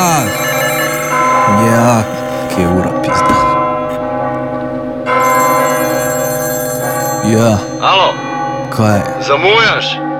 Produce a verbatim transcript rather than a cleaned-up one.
Ja, ja, kje je ura, pizda. Ja, Alo, kaj? zamujaš?